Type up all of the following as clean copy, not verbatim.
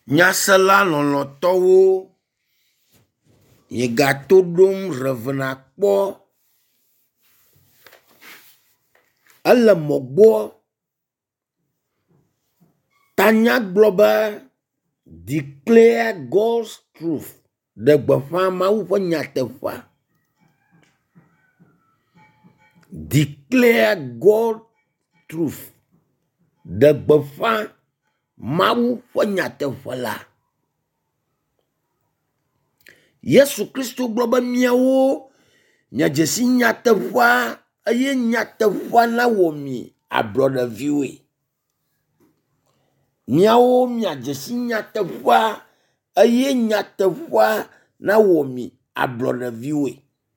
Nyasela lɔlɔtɔwo ye gato ɖom revena kpɔ ele mɔgbɔ tanya gblɔ be declare God's truth de gbeƒã Mawu ƒe nyateƒea. Declare God's truth de gbeƒã Mawu ƒe nyateƒe la. Yesu Kristo gblɔ be miawo miadzesi nyateƒea eye nyateƒea na wɔ mi ablɔɖeviwoe. Miawo miadzesi nyateƒea eye nyateƒea na wɔ mi ablɔɖeviwoe.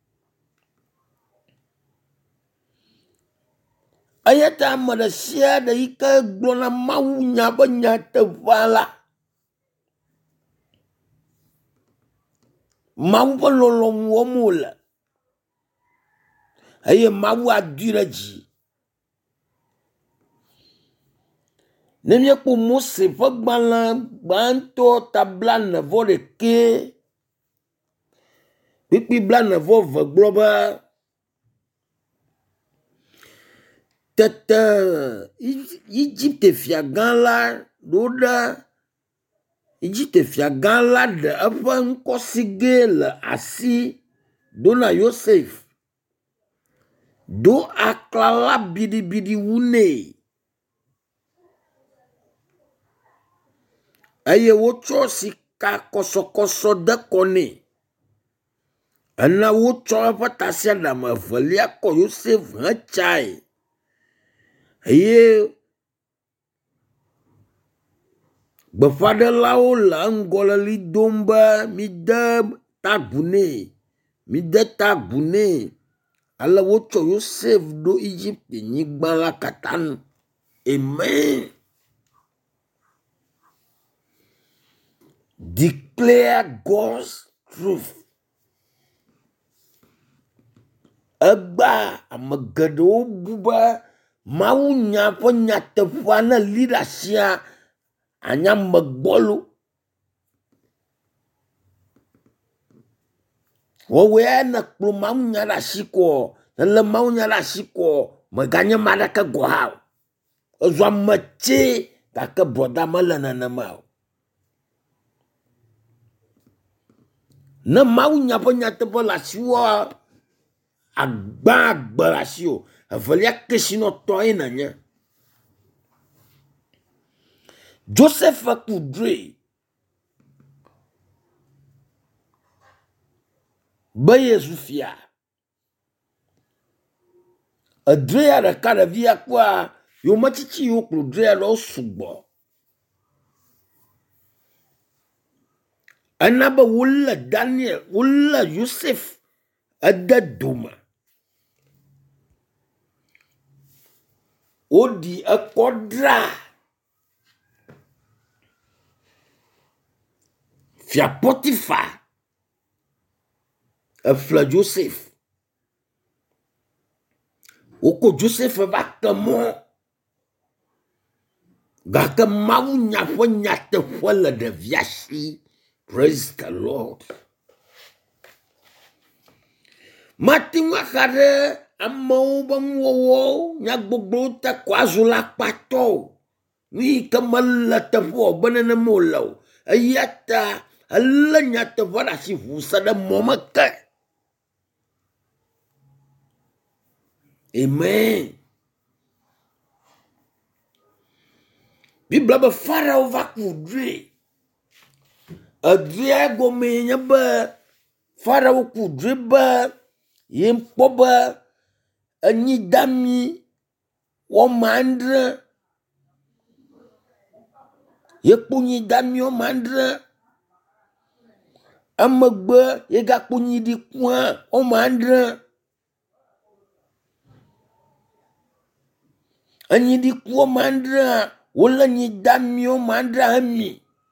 Eya ta ame ɖe sia ɖe yi ke gblɔna Mawu nya be nyateƒea la, Mawu ƒe lɔlɔ̃ wɔm wòle eye Mawu adoe ɖe dzi. Ne míekpɔ Mose ƒe gbalẽ gbãtɔ ta 41 kpikpi 42 gblɔ be tete Egypte fia gã la ɖo ɖe Egypte fia gã la ɖe eƒe ŋkɔsigɛ le asi do na Yosef, do aklala biɖibiɖi wu nɛ eye wotsɔ sika kɔsɔkɔsɔ de kɔ nɛ. Ena wotsɔ eƒe tasiaɖam evelia kɔ Yosef hetsae eye gbeƒãɖelawo le eŋgɔ le ɣli dom be mide tagu nɛ, mide tagu nɛ. Ale wotsɔ Yosef ɖo Egypte nyigba la katã nu. Amen. Declare God's truth. Egba ame geɖewo bu be Mawu nya ƒe nyateƒea ne li ɖe asia anya megbɔlo. Wɔwɔe ne kplɔ Mawu nya ɖe asi kɔ, ne le Mawu nya ɖe asi kɔ, meganye ame aɖeke gɔ hã o. Ezɔ ame tse gake brɔda mele nenema o. Ne Mawu nya ƒe nyateƒe le asiwoa, agbã agbe le asi o. Evelia kesinɔtɔ ye nenye. Joseph ku drɔe be Yesu fia. Edrea ɖeka ɖevia kpɔa yometsitsi yiwo kplɔ drea ɖo sugbɔ. Ena be wole Daniel, wole Joseph ede dome. Wodi ekɔ dra Fia Potifa efle Joseph. Woko Joseph va ke mɔ gake Mawu nya ƒe nyateƒe le ɖevia si. Praise the Lord. Mate ŋu axa ɖe amewo be ŋuwɔwɔ nyagbogbo te ko azu la kpatɔ o. Nu yi ke mele teƒe o be nenema wole o. Eya ta elé nyateƒe ɖe asi ʋu se ɖe mɔ me ke. Amen. Bibla be Farao va ku drɔe. Edria gome nye be Farao ku drɔe be ye kpɔ be enyi dami wɔmandre. Ye kpɔ nyi dami wɔmandre. Emegbe ye gakpɔ nyi ɖikua wɔmandre. Enyi ɖiku wɔmandre wole nyi dami wɔmandre hemi.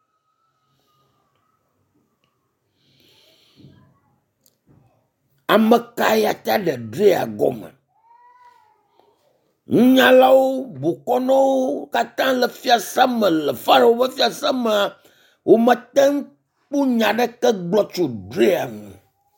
Ame kaya ta ɖe drea gɔme. Nunyalawo, bokɔnɔwo katã le fiasa me le Farao ƒe fiasa me wo meten punya ɖeke gblɔ tso drea ŋu.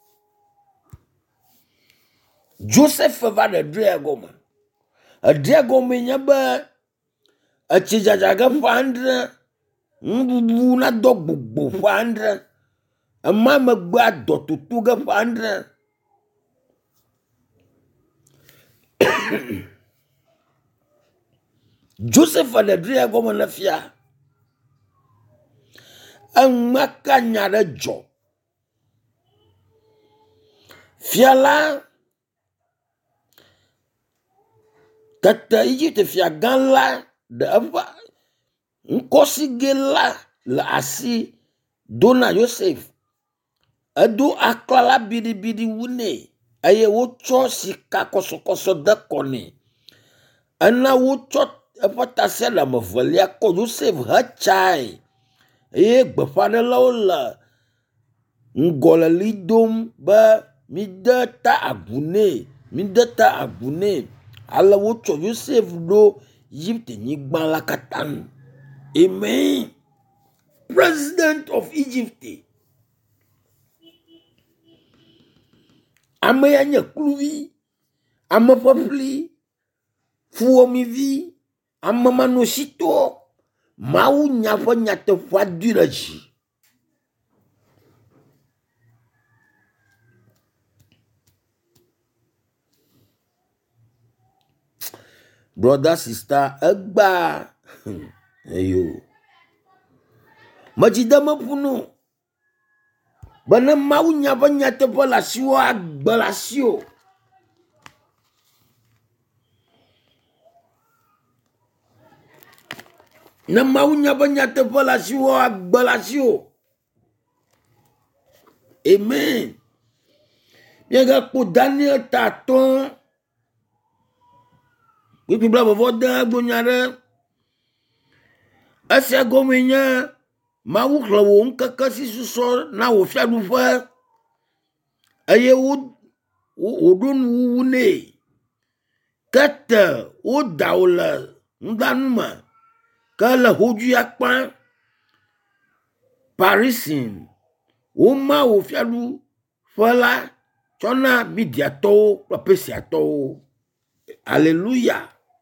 Joseph va ɖe drea gɔme. Edrea gɔme nye be etsidzadza ge ƒe andre, nuɖuɖu na dɔ gbogbo ƒe andre, ema megbe adɔ tutu ge ƒe andre. Joseph le drea gɔme ne fia. Enumaka nya ɖe dzɔ. Fia la tete Egypt fia gã la de eƒe ŋkɔsigɛ la le asi do na Joseph. Edo aklala biɖibiɖi wu nɛ eye wotsɔ sika kɔsɔkɔsɔ de kɔ nɛ. Ena wotsɔ eƒe tasiaɖam evelia kɔ Joseph hetsae eye gbeƒãɖelawo le ŋgɔ le li dom be mide ta agu nɛ, mide ta agu nɛ. Ale wotsɔ Joseph ɖo Egypt nyigba la katã. Amen. President of Egypt. Ame ya nye kluvi, ame ƒeƒli, fuwɔmivi, ame manositɔ. Mawu nya ƒe nyateƒea dui ɖe dzi. Brother, sister, egba. Eyo. Majidame puno. Bana Mawu nya ƒe nyateƒe le asiwo agbe le asiwo. Ne Mawu nya ƒe nyateƒe le asiwo agbe le asiwo. Amen. Miega kpo Daniel taton. Wipi bla vovɔ de agbonya ɖe. Esia gɔme nye Mawu xlẽ wò ŋkeke si susɔ na wò fiaɖuƒe eye wòɖo nuwuwu nɛ. Ke te woda wò le nudanu me ke le hodui akpa Parisin woma wò fiaɖuƒe la tsɔna Midiatɔwo kple Persiatɔwo. Alléluia.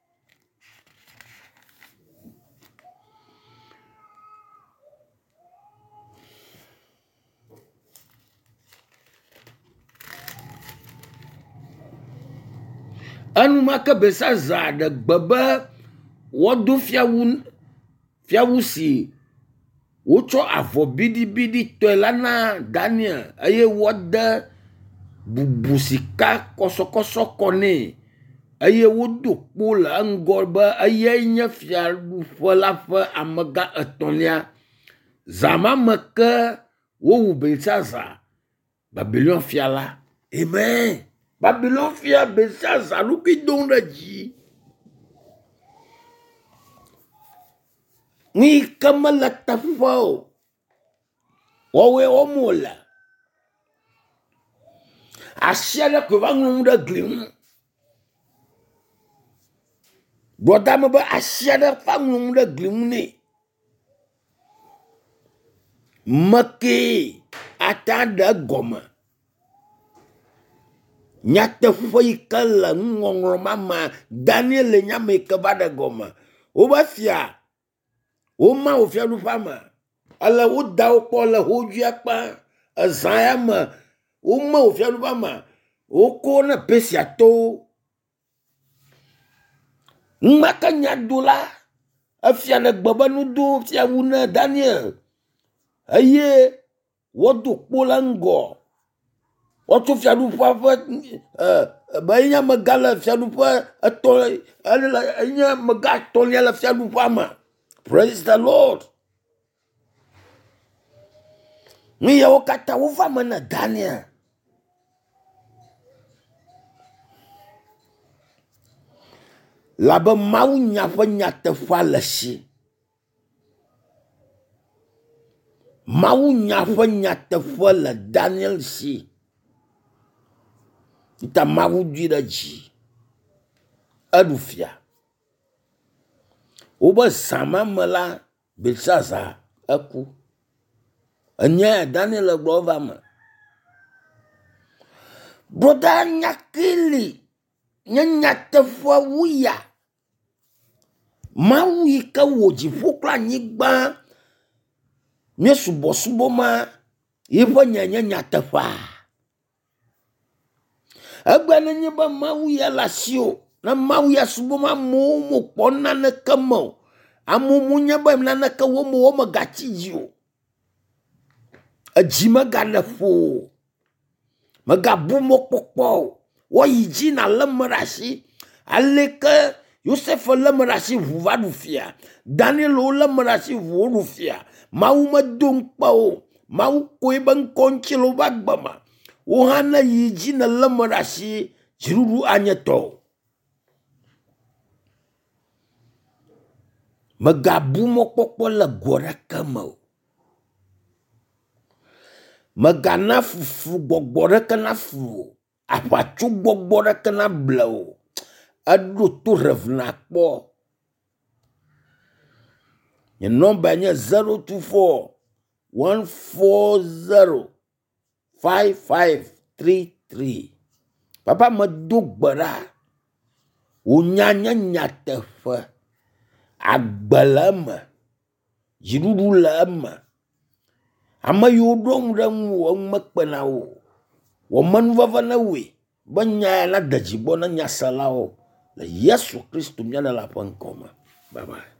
Enumake Belshazzar ɖe gbe be woado fiawu si wotsɔ avɔ biɖibiɖi tɔe la na Daniel eye wode bubu sika kɔsɔkɔsɔ kɔ nɛ eye wodo kpo le eŋgɔ be eyae nye fiaɖuƒe la ƒe amegã etɔ̃lia. Zama me ke wowu Belshazzar, Babylon fia la. Amen. Babylon fia Belshazzar ɖokui dom ɖe dzi. Ni ke mele teƒe o. Wɔwoe wɔm wòle. Asi aɖe koe va ŋlɔ nu ɖe gli ŋu. Gbɔda me be asi aɖe va ŋlɔ nu ɖe gli ŋu nɛ. Mekee ata ɖe egɔme. Nyateƒe yi ke le nuŋɔŋlɔ mama Daniel le nyame yi ke va ɖe gɔme. Wobe fia, woma wò fiaɖuƒea me. Ale woda wo kpɔ le hodui akpa. Ezã ya me woma wò fiaɖuƒea me. Woko ne Persiatɔwo. Numake nya do la, efia ne gbe be nudo fiawu ne Daniel. Eye wodo kpo le ŋgɔ. Wotsɔ fiaɖuƒea ƒe be enye megã le fiaɖuƒe enye megã etɔ̃lia le fiaɖuƒea me. Praise the Lord. Nu yawo katã wova me na Daniel. Labe Mawu nya ƒe nyateƒea le si. Mawu nya ƒe nyateƒe le Daniel si. Ita Mawu dui ɖe dzi. Eɖu fia. Wobe zã ma me la Belshazzar eku. Enya Daniel glova me. Broda nyakili nyanya tefwa wuya. Mawi ka woji fukla nyigba. Nye subo ma ipo nyanya tefa. Agbana nyeba mawi ya lasio na mawi ya subo ma mo pona na kamo. Amu nyeba na ka wo gachijio. Ajima ganafo. Magabu mokpokpo. Wo yiji na lemrashi. Aleke Yosef lemrashi vuva rufia. Daniel lemrashi vuva rufia. Mau madungpa o. Mau kwe ban konchilo bagbama. Ohana yiji na lemrashi jiruru anyeto. Magabu mokpokpo la gora kamo. Magana fufu gbogbore kana fu. Apachu gbogbore kana blau. Adu tu revna po. Your number nye 024 140 5533. Papa medugbara. Unyanya nyatefe. Agbalama. Jirulama. Ama yodong ramu wang makpana wo. Waman vavana we. Banya na dajibona nya salao. La Yesu Kristo mnyana la pankoma. Bye bye.